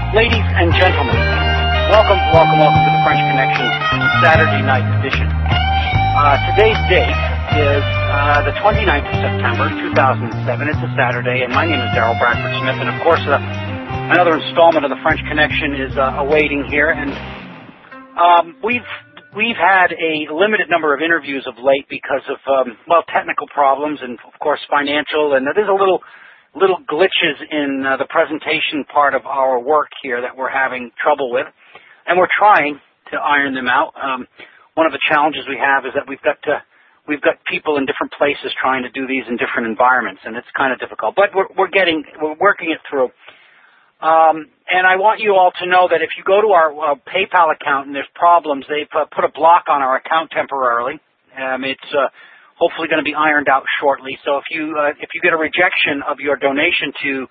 Ladies and gentlemen, welcome to the French Connection Saturday night edition. Today's date is the 29th of September, 2007. It's a Saturday, and my name is Darrell Bradford Smith, and of course, another installment of the French Connection is awaiting here, and we've had a limited number of interviews of late because of, technical problems and, of course, financial, and there's a little glitches in the presentation part of our work here that we're having trouble with, and we're trying to iron them out. One of the challenges we have is that we've got people in different places trying to do these in different environments, and it's kind of difficult. But we're working it through. And I want you all to know that if you go to our PayPal account and there's problems, they've put a block on our account temporarily. It's hopefully going to be ironed out shortly. So if you get a rejection of your donation to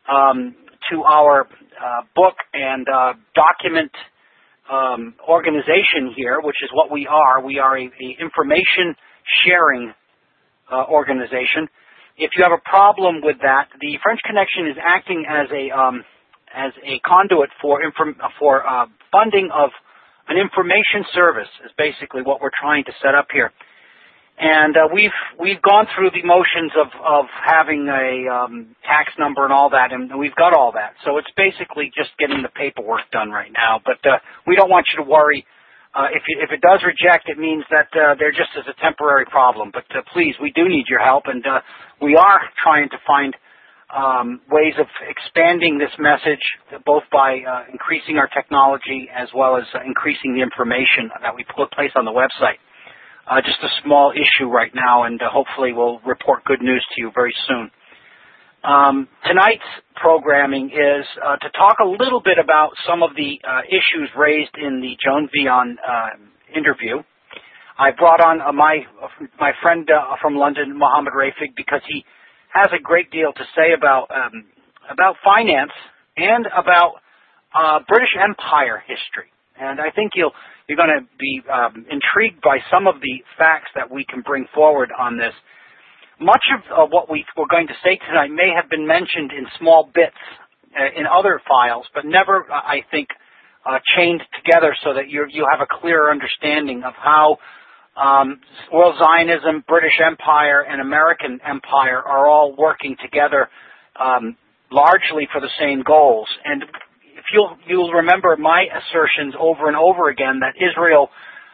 our book and document organization here, which is what we are a information sharing organization. If you have a problem with that, the French Connection is acting as a conduit for funding of an information service is basically what we're trying to set up here. And we've gone through the motions of having a tax number and all that, and we've got all that. So it's basically just getting the paperwork done right now. But we don't want you to worry. If it does reject, it means that there just is a temporary problem. But please, we do need your help, and we are trying to find ways of expanding this message, both by increasing our technology as well as increasing the information that we place on the website. Just a small issue right now, and hopefully we'll report good news to you very soon. Tonight's programming is to talk a little bit about some of the issues raised in the Joan Vion interview. I brought on my friend from London, Mohammed Rafig, because he has a great deal to say about finance and about British Empire history. And I think you're going to be intrigued by some of the facts that we can bring forward on this. Much of what we're going to say tonight may have been mentioned in small bits in other files, but never, I think, chained together so that you have a clearer understanding of how World Zionism, British Empire, and American Empire are all working together largely for the same goals. And if you'll remember my assertions over and over again that Israel,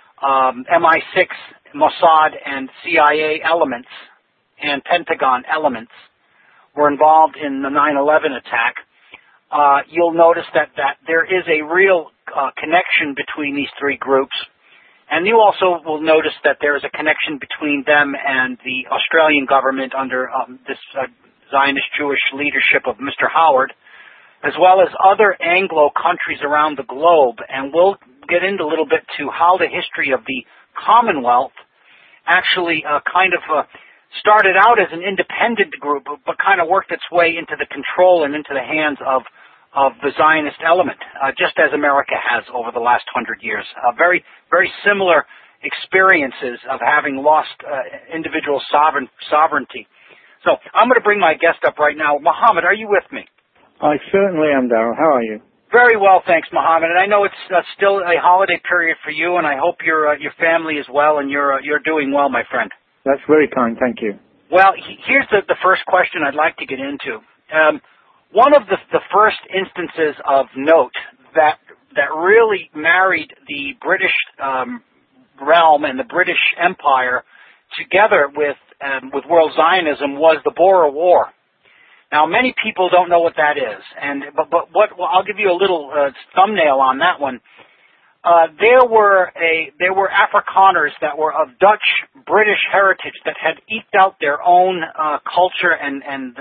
MI6, Mossad, and CIA elements and Pentagon elements were involved in the 9/11 attack, you'll notice that there is a real connection between these three groups. And you also will notice that there is a connection between them and the Australian government under this Zionist Jewish leadership of Mr. Howard, as well as other Anglo countries around the globe. And we'll get into a little bit to how the history of the Commonwealth actually started out as an independent group, but kind of worked its way into the control and into the hands of the Zionist element, just as America has over the last 100 years. Very, very similar experiences of having lost individual sovereignty. So I'm going to bring my guest up right now. Mohammed, are you with me? I certainly am, Darrell. How are you? Very well, thanks, Mohammed. And I know it's still a holiday period for you, and I hope your family is well and you're doing well, my friend. That's very kind. Thank you. Well, here's the first question I'd like to get into. One of the first instances of note that really married the British realm and the British Empire together with World Zionism was the Boer War. Now, many people don't know what that is, but I'll give you a little thumbnail on that one. There were Afrikaners that were of Dutch British heritage that had eked out their own culture and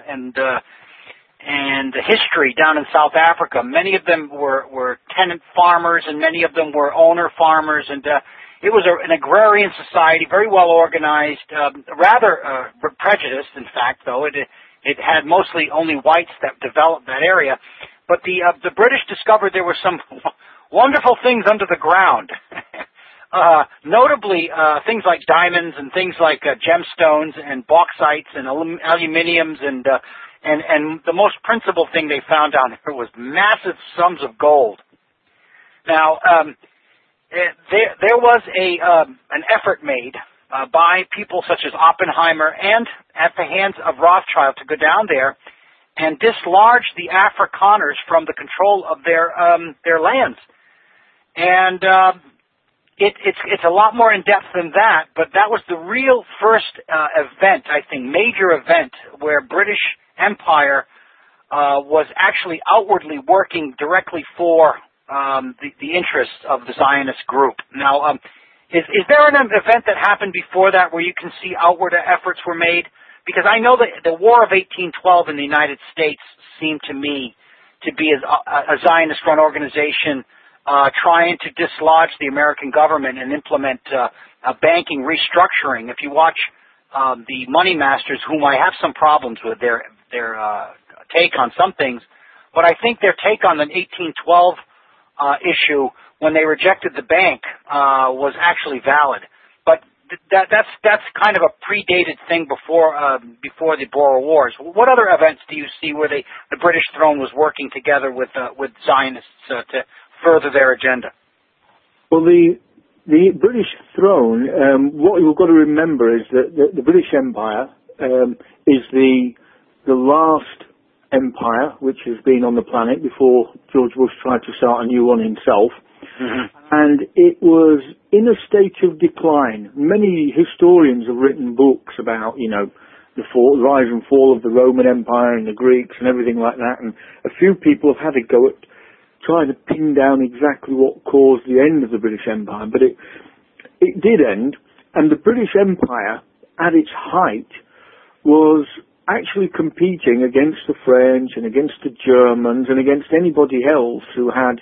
history down in South Africa. Many of them were tenant farmers, and many of them were owner farmers, and it was an agrarian society, very well organized, rather prejudiced, in fact, though. It had mostly only whites that developed that area. But the British discovered there were some wonderful things under the ground. Notably, things like diamonds and things like gemstones and bauxites and aluminiums and And the most principal thing they found down there was massive sums of gold. Now, there was an effort made by people such as Oppenheimer and at the hands of Rothschild to go down there and dislodge the Afrikaners from the control of their lands. And it's a lot more in depth than that, but that was the real first event, I think, major event where British Empire was actually outwardly working directly for the interests of the Zionist group. Now, is there an event that happened before that where you can see outward efforts were made? Because I know that the War of 1812 in the United States seemed to me to be a Zionist-run organization trying to dislodge the American government and implement a banking restructuring. If you watch the Money Masters, whom I have some problems with their take on some things, but I think their take on the 1812 issue when they rejected the bank was actually valid. But that's kind of a predated thing before the Boer Wars. What other events do you see where the British throne was working together with Zionists to further their agenda? Well, the British throne, what you've got to remember is that the British Empire is the last empire which has been on the planet before George Bush tried to start a new one himself. Mm-hmm. And it was in a state of decline. Many historians have written books about, the rise and fall of the Roman Empire and the Greeks and everything like that. And a few people have had a go at trying to pin down exactly what caused the end of the British Empire. But it did end. And the British Empire, at its height, was actually competing against the French and against the Germans and against anybody else who had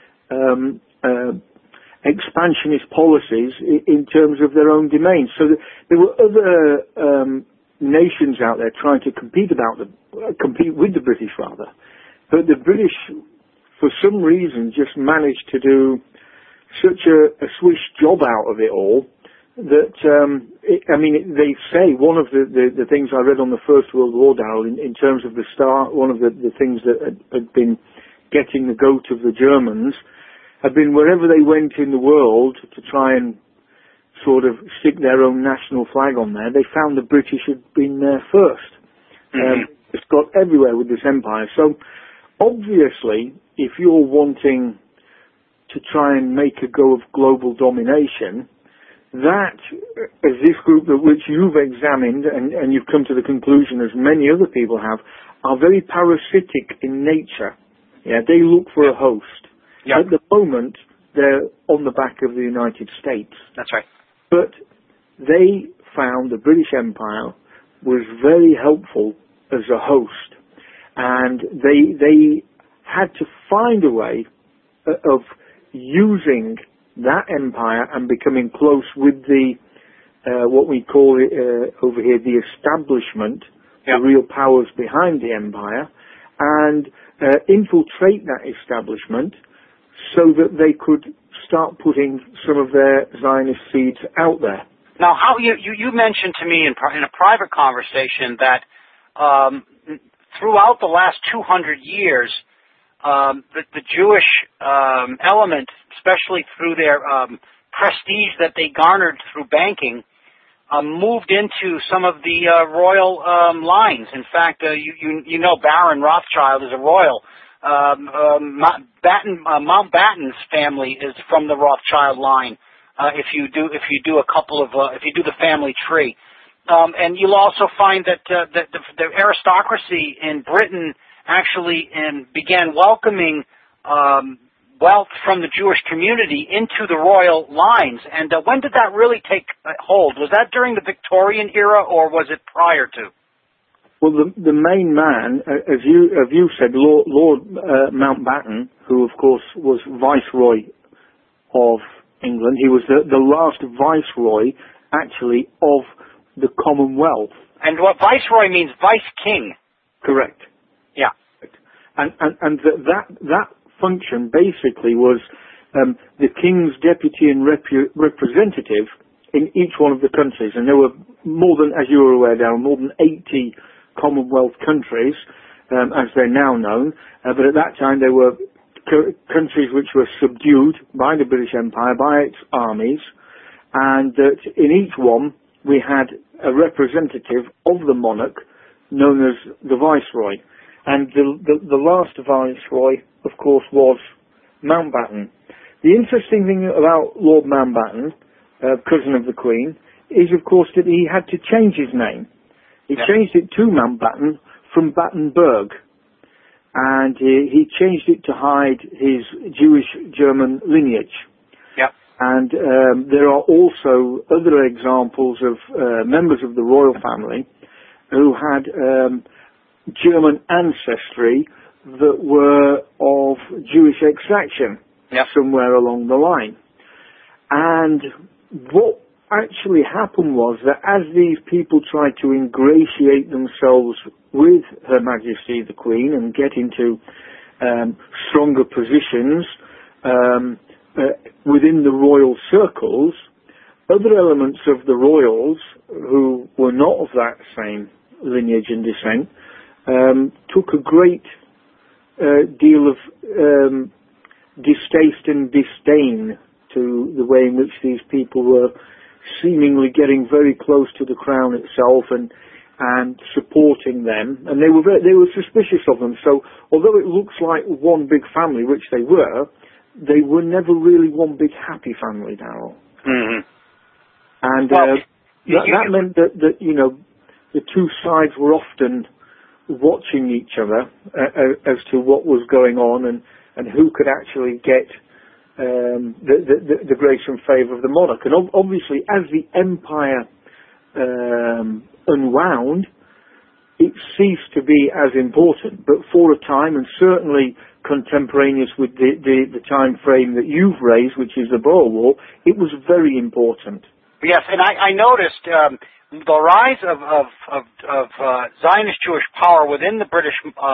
expansionist policies in terms of their own domain. So there were other nations out there trying to compete with the British rather. But the British, for some reason, just managed to do such a swish job out of it all that, they say one of the things I read on the First World War, Darryl, in terms of the start, one of the things that had been getting the goat of the Germans had been wherever they went in the world to try and sort of stick their own national flag on there, they found the British had been there first. Mm-hmm. It's got everywhere with this empire. So, obviously, if you're wanting to try and make a go of global domination, that, as this group which you've examined and you've come to the conclusion, as many other people have, are very parasitic in nature. Yeah, they look for a host. Yep. At the moment, they're on the back of the United States. That's right. But they found the British Empire was very helpful as a host. And they had to find a way of using that empire and becoming close with the, what we call it over here, the establishment, yep. The real powers behind the empire, and infiltrate that establishment so that they could start putting some of their Zionist seeds out there. Now, how you mentioned to me in a private conversation that throughout the last 200 years, the Jewish element, especially through their prestige that they garnered through banking, moved into some of the royal lines. In fact, you know Baron Rothschild is a royal. Mountbatten's family is from the Rothschild line. If you do the family tree, and you'll also find that the aristocracy in Britain actually began welcoming wealth from the Jewish community into the royal lines. And when did that really take hold? Was that during the Victorian era, or was it prior to? Well, the main man, as you said, Lord Mountbatten, who of course was Viceroy of England. He was the last Viceroy, actually, of the Commonwealth. And what Viceroy means, Vice King. Correct. Yeah. And that function basically was the King's deputy and representative in each one of the countries. And there were more than, as you were aware, Darryl, more than 80 Commonwealth countries, as they're now known, but at that time they were countries which were subdued by the British Empire, by its armies, and that in each one we had a representative of the monarch known as the Viceroy. And the last Viceroy, of course, was Mountbatten. The interesting thing about Lord Mountbatten, cousin of the Queen, is, of course, that he had to change his name. He changed it to Mountbatten from Battenberg. And he changed it to hide his Jewish-German lineage. Yep. And there are also other examples of members of the royal family who had German ancestry that were of Jewish extraction somewhere along the line. And what actually happened was that as these people tried to ingratiate themselves with Her Majesty the Queen and get into stronger positions within the royal circles, other elements of the royals who were not of that same lineage and descent took a great deal of distaste and disdain to the way in which these people were seemingly getting very close to the crown itself and supporting them, and they were suspicious of them. So although it looks like one big family, which they were never really one big happy family, Darrell. Mm-hmm. And that meant that you know, the two sides were often watching each other as to what was going on and who could actually get the grace and favour of the monarch. And obviously, as the empire unwound, it ceased to be as important. But for a time, and certainly contemporaneous with the time frame that you've raised, which is the Boer War, it was very important. Yes, and I noticed the rise of Zionist Jewish power within the British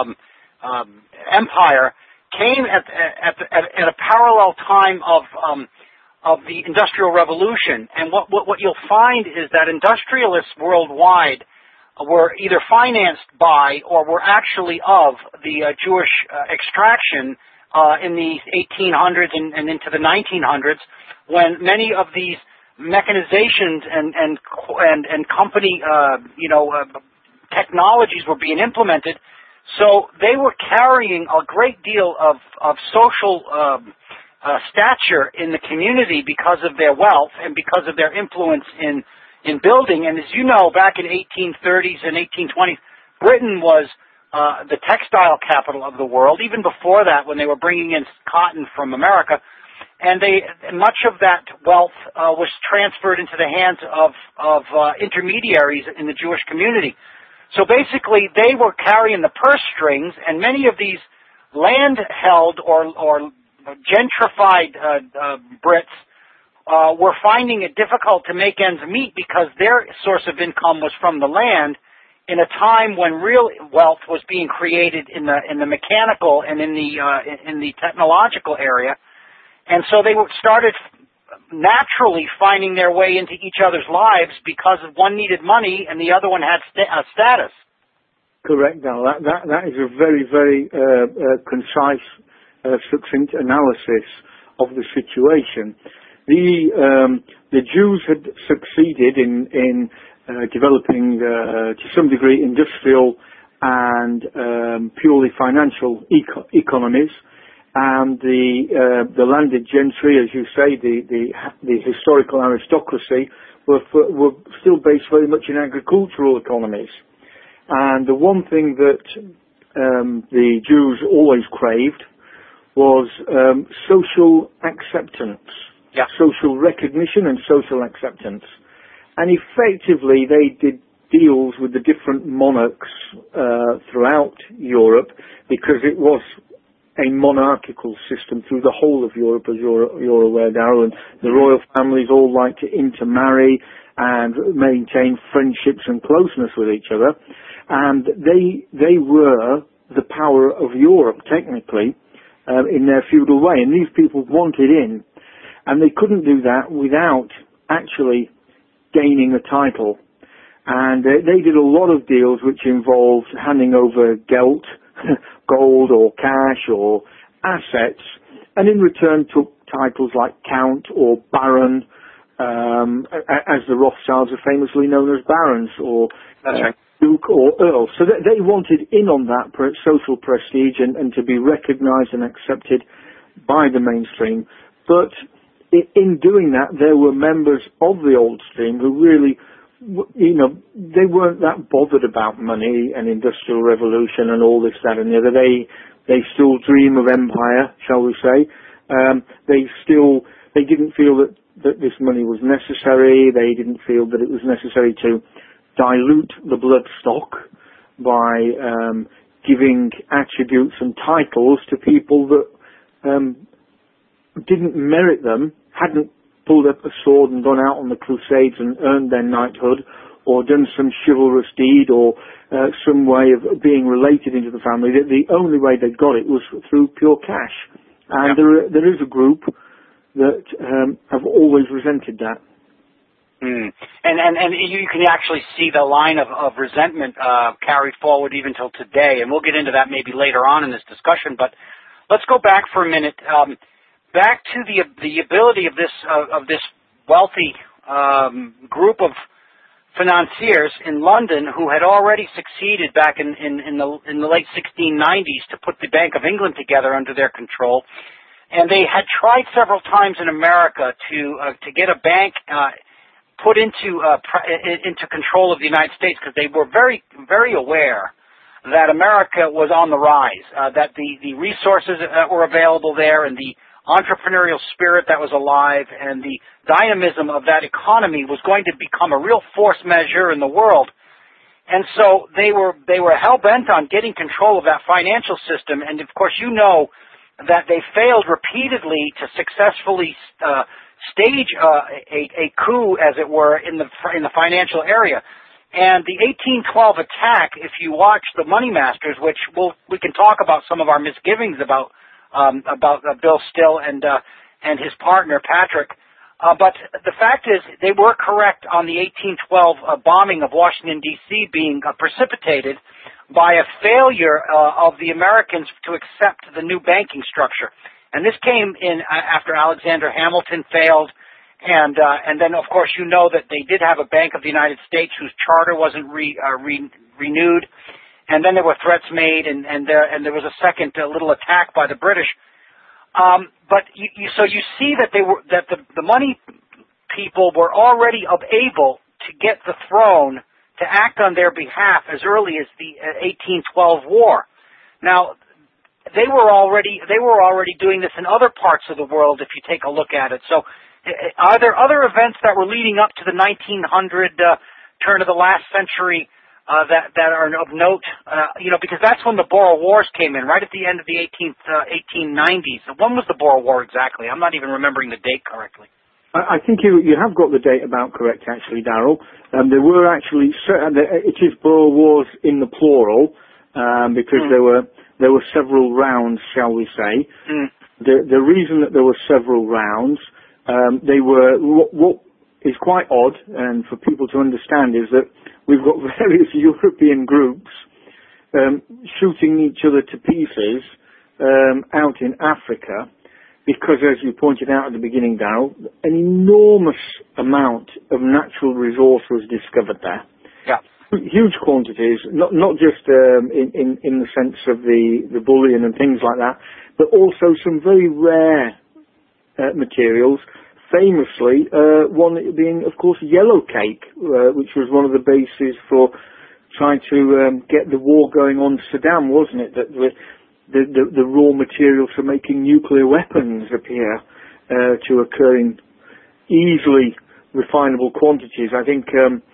Empire came at a parallel time of the Industrial Revolution. And what you'll find is that industrialists worldwide were either financed by or were actually of the Jewish extraction in the 1800s and into the 1900s, when many of these mechanizations and company technologies were being implemented. So they were carrying a great deal of social stature in the community because of their wealth and because of their influence in building. And as you know, back in 1830s and 1820s, Britain was the textile capital of the world, even before that, when they were bringing in cotton from America. And much of that wealth was transferred into the hands of intermediaries in the Jewish community. So basically, they were carrying the purse strings, and many of these land-held or gentrified Brits were finding it difficult to make ends meet because their source of income was from the land in a time when real wealth was being created in the mechanical and in the technological area. And so they started naturally finding their way into each other's lives because one needed money and the other one had status. Correct, Dal. That is a very, very concise, succinct analysis of the situation. The Jews had succeeded in developing, to some degree, industrial and purely financial economies. And the landed gentry, as you say, the historical aristocracy, were still based very much in agricultural economies. And the one thing that the Jews always craved was social acceptance, social recognition and social acceptance. And effectively, they did deals with the different monarchs throughout Europe because it was a monarchical system through the whole of Europe, as you're aware, Darrell, and the royal families all like to intermarry and maintain friendships and closeness with each other. And they were the power of Europe, technically, in their feudal way. And these people wanted in, and they couldn't do that without actually gaining a title. And they did a lot of deals which involved handing over geld, gold or cash or assets, and in return took titles like Count or Baron, as the Rothschilds are famously known as barons, or Duke or Earl. So they wanted in on that social prestige and to be recognized and accepted by the mainstream. But in doing that, there were members of the old stream who really, they weren't that bothered about money and industrial revolution and all this, that and the other. They still dream of empire, shall we say. They didn't feel that this money was necessary. They didn't feel that it was necessary to dilute the blood stock by giving attributes and titles to people that didn't merit them, hadn't pulled up a sword and gone out on the crusades and earned their knighthood, or done some chivalrous deed, or some way of being related into the family. The only way they got it was through pure cash. And there is a group that have always resented that. And you can actually see the line of resentment carried forward even till today, and we'll get into that maybe later on in this discussion. But let's go back for a minute, back to the ability of this wealthy group of financiers in London who had already succeeded back in the late 1690s to put the Bank of England together under their control, and they had tried several times in America to get a bank put into control of the United States, because they were very, very aware that America was on the rise, that the resources that were available there and the entrepreneurial spirit that was alive and the dynamism of that economy was going to become a real force majeure in the world. And so they were hell-bent on getting control of that financial system. And of course, that they failed repeatedly to successfully stage a coup, as it were, in the financial area. And the 1812 attack, if you watch the Money Masters, which we can talk about some of our misgivings about Bill Still and his partner Patrick, but the fact is they were correct on the 1812 bombing of Washington D.C. being precipitated by a failure of the Americans to accept the new banking structure. And this came in after Alexander Hamilton failed, and then of course that they did have a Bank of the United States whose charter wasn't renewed, and then there were threats made, and there was a second little attack by the British. But you see that the money people were already able to get the throne to act on their behalf as early as the 1812 war. Now, they were already doing this in other parts of the world, if you take a look at it. So, are there other events that were leading up to the 1900 turn of the last century that are of note? Because that's when the Boer Wars came in, right at the end of the 1890s. When was the Boer War exactly? I'm not even remembering the date correctly. I think you have got the date about correct, actually, Darrell. There were actually it is Boer Wars in the plural, because there were several rounds, shall we say. The reason that there were several rounds, they were what is quite odd, and for people to understand, is that we've got various European groups shooting each other to pieces out in Africa, because, as you pointed out at the beginning, Darrell, an enormous amount of natural resource was discovered there. Yeah. Huge quantities, not just in the sense of the bullion and things like that, but also some very rare materials. Famously, one being, of course, yellow cake, which was one of the bases for trying to get the war going on Saddam, wasn't it? That the raw materials for making nuclear weapons appear to occur in easily refinable quantities. I think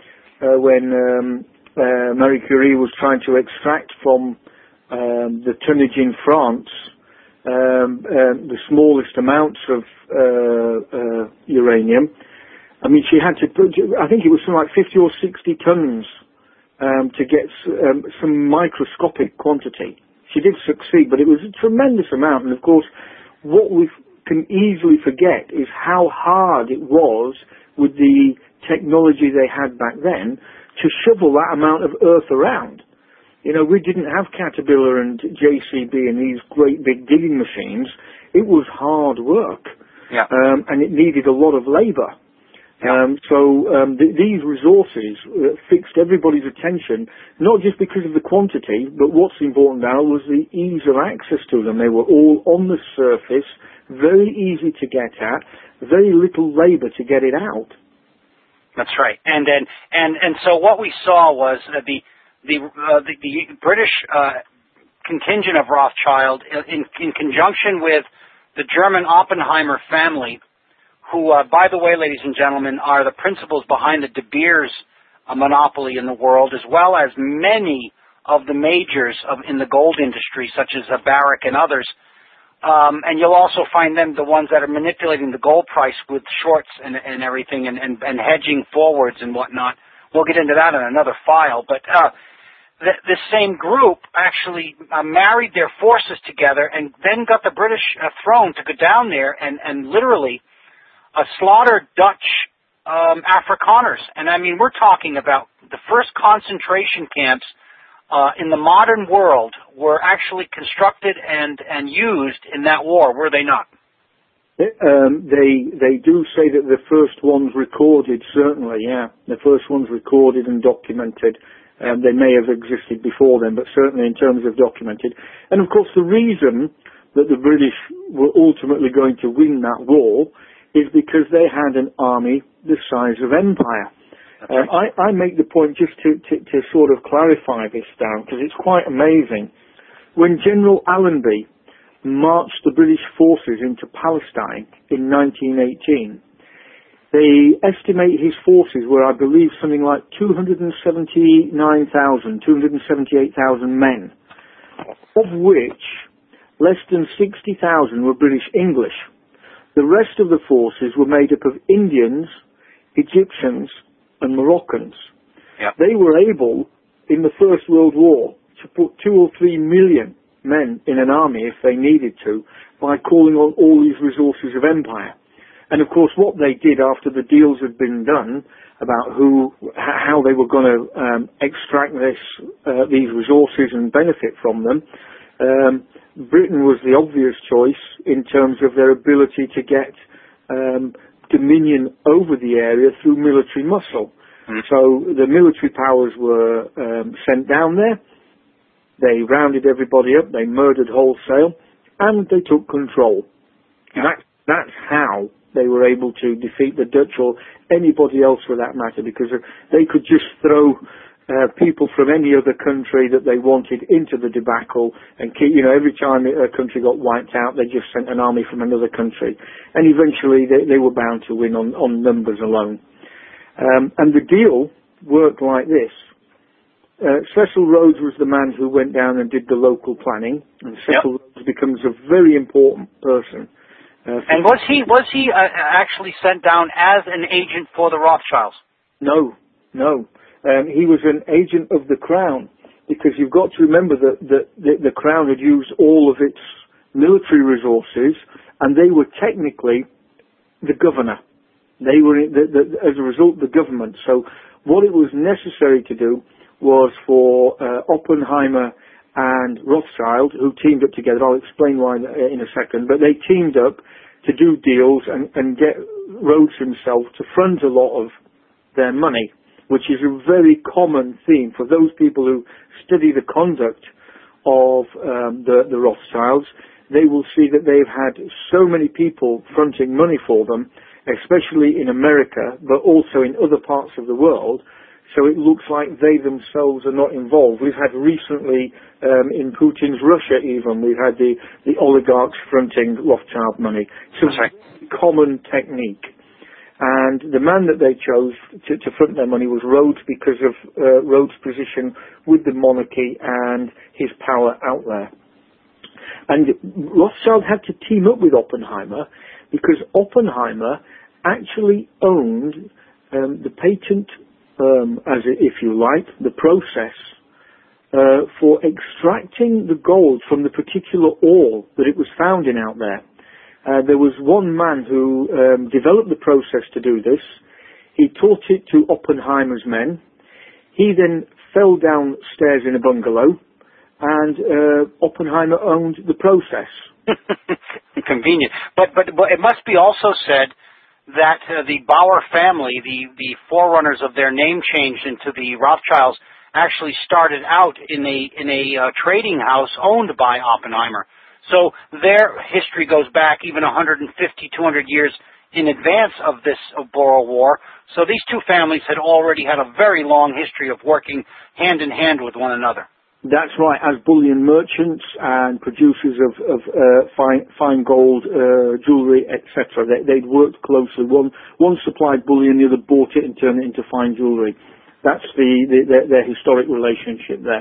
when Marie Curie was trying to extract from the tonnage in France the smallest amounts of uranium, I mean, she had to put, I think it was something like 50 or 60 tons to get some microscopic quantity. She did succeed, but it was a tremendous amount. And of course, what we can easily forget is how hard it was with the technology they had back then to shovel that amount of earth around. You know, we didn't have Caterpillar and JCB and these great big digging machines. It was hard work. Yeah. And it needed a lot of labor. Yeah. These resources fixed everybody's attention, not just because of the quantity, but what's important now was the ease of access to them. They were all on the surface, very easy to get at, very little labor to get it out. That's right. And so what we saw was the British contingent of Rothschild, in conjunction with the German Oppenheimer family, who, by the way, ladies and gentlemen, are the principals behind the De Beers monopoly in the world, as well as many of the majors in the gold industry, such as Barrick and others. And you'll also find them the ones that are manipulating the gold price with shorts and everything and hedging forwards and whatnot. We'll get into that in another file. But this same group actually married their forces together and then got the British throne to go down there and literally slaughtered Dutch Afrikaners. And I mean, we're talking about the first concentration camps in the modern world were actually constructed and used in that war, were they not? They do say that the first ones recorded, certainly, yeah. The first ones recorded and documented. They may have existed before then, but certainly in terms of documented. And of course the reason that the British were ultimately going to win that war is because they had an army the size of empire. I make the point just to sort of clarify this down, because it's quite amazing. When General Allenby marched the British forces into Palestine in 1918, they estimate his forces were, I believe, something like 278,000 men, of which less than 60,000 were British English. The rest of the forces were made up of Indians, Egyptians, and Moroccans. Yep. They were able, in the First World War, to put 2 or 3 million men in an army if they needed to, by calling on all these resources of empire. And of course what they did after the deals had been done about how they were going to extract these resources and benefit from them, Britain was the obvious choice in terms of their ability to get dominion over the area through military muscle. So the military powers were sent down there. They rounded everybody up, they murdered wholesale, and they took control. Yeah. That's how they were able to defeat the Dutch or anybody else for that matter, because they could just throw people from any other country that they wanted into the debacle and keep, every time a country got wiped out, they just sent an army from another country. And eventually they were bound to win on numbers alone. And the deal worked like this. Cecil Rhodes was the man who went down and did the local planning, and Cecil Rhodes becomes a very important person. And was he actually sent down as an agent for the Rothschilds? No. He was an agent of the Crown, because you've got to remember that the Crown had used all of its military resources, and they were technically the governor. They were, as a result, the government. So what it was necessary to do was for Oppenheimer and Rothschild, who teamed up together. I'll explain why in a second, but they teamed up to do deals and get Rhodes himself to front a lot of their money, which is a very common theme for those people who study the conduct of the Rothschilds. They will see that they've had so many people fronting money for them, especially in America, but also in other parts of the world. So it looks like they themselves are not involved. We've had recently, in Putin's Russia even, we've had the oligarchs fronting Rothschild money. So it's a common technique. And the man that they chose to front their money was Rhodes, because of Rhodes' position with the monarchy and his power out there. And Rothschild had to team up with Oppenheimer, because Oppenheimer actually owned the patent, if you like, the process for extracting the gold from the particular ore that it was found in out there. There was one man who developed the process to do this. He taught it to Oppenheimer's men. He then fell downstairs in a bungalow, and Oppenheimer owned the process. Convenient. But it must be also said that the Bauer family, the forerunners of their name change into the Rothschilds, actually started out in a trading house owned by Oppenheimer. So their history goes back even 150, 200 years in advance of this Boer War. So these two families had already had a very long history of working hand in hand with one another. That's right, as bullion merchants and producers of fine gold, jewellery, etc. They'd worked closely. One supplied bullion, the other bought it and turned it into fine jewellery. That's their historic relationship there.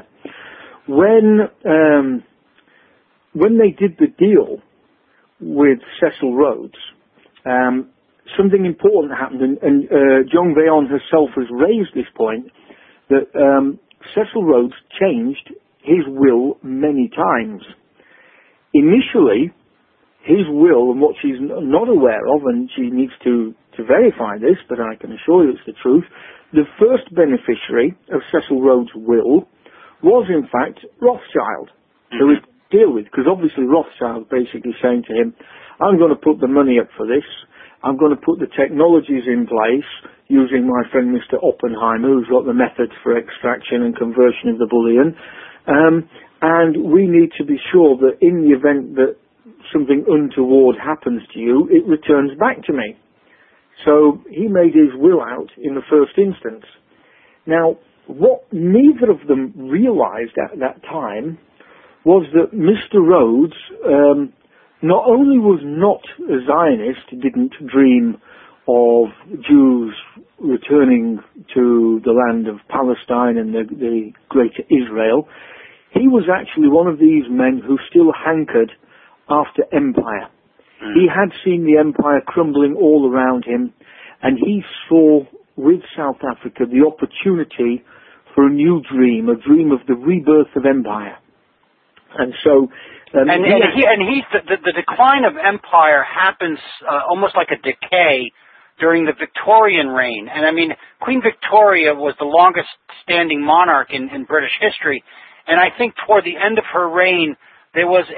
When they did the deal with Cecil Rhodes, something important happened, and Joan Veon herself has raised this point, that Cecil Rhodes changed his will many times. Initially, his will, and what she's not aware of, and she needs to verify this, but I can assure you it's the truth, the first beneficiary of Cecil Rhodes' will was in fact Rothschild, who we deal with, because obviously Rothschild basically saying to him, I'm going to put the money up for this, I'm going to put the technologies in place using my friend Mr. Oppenheimer, who's got the methods for extraction and conversion of the bullion, and we need to be sure that in the event that something untoward happens to you, it returns back to me. So he made his will out in the first instance. Now, what neither of them realized at that time was that Mr. Rhodes not only was not a Zionist, didn't dream of Jews returning to the land of Palestine and the greater Israel, he was actually one of these men who still hankered after empire. He had seen the empire crumbling all around him, and he saw with South Africa the opportunity for a new dream, a dream of the rebirth of empire. And so, the decline of empire happens almost like a decay during the Victorian reign. And I mean, Queen Victoria was the longest standing monarch in British history, and I think toward the end of her reign, there was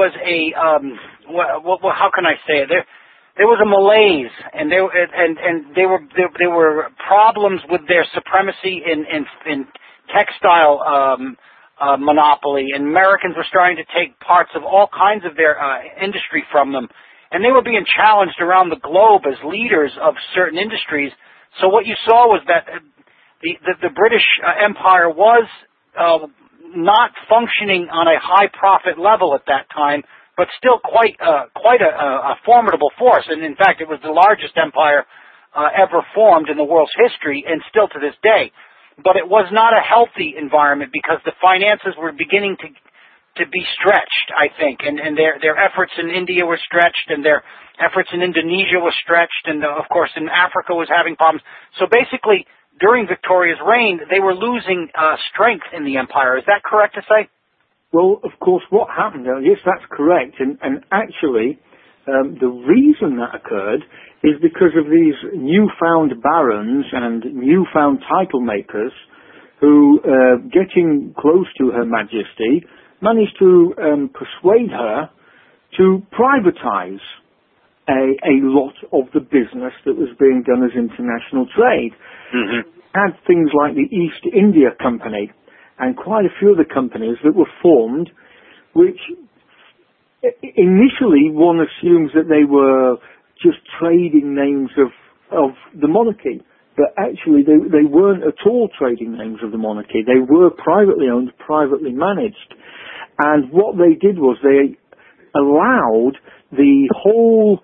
how can I say it? There was a malaise, and there were problems with their supremacy in textile monopoly, and Americans were starting to take parts of all kinds of their industry from them, and they were being challenged around the globe as leaders of certain industries. So what you saw was that the British Empire was not functioning on a high profit level at that time, but still quite a formidable force. And in fact, it was the largest empire ever formed in the world's history, and still to this day. But it was not a healthy environment because the finances were beginning to be stretched, I think, and their efforts in India were stretched, and their efforts in Indonesia were stretched, and of course in Africa was having problems. So basically, during Victoria's reign, they were losing strength in the empire. Is that correct to say? Well, of course, what happened, yes, that's correct, and actually, the reason that occurred is because of these newfound barons and newfound title makers who, getting close to Her Majesty, managed to persuade her to privatize a lot of the business that was being done as international trade. Mm-hmm. Had things like the East India Company and quite a few other companies that were formed, which initially one assumes that they were just trading names of the monarchy. But actually they weren't at all trading names of the monarchy. They were privately owned, privately managed. And what they did was they allowed the whole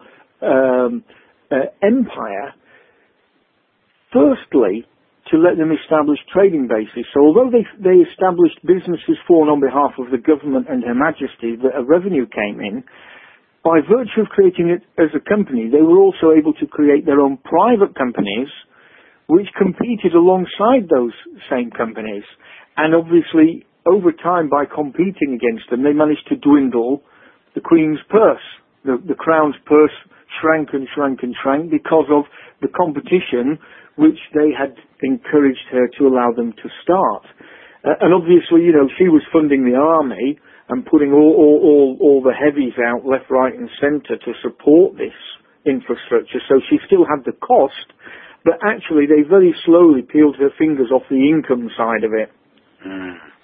empire, firstly, to let them establish trading bases. So although they established businesses for and on behalf of the government and Her Majesty, that a revenue came in, by virtue of creating it as a company, they were also able to create their own private companies, which competed alongside those same companies. And obviously, over time, by competing against them, they managed to dwindle the Queen's purse. The Crown's purse shrank and shrank and shrank because of the competition which they had encouraged her to allow them to start. And obviously, she was funding the army and putting all the heavies out left, right and centre to support this infrastructure. So she still had the cost, but actually they very slowly peeled her fingers off the income side of it. Mm.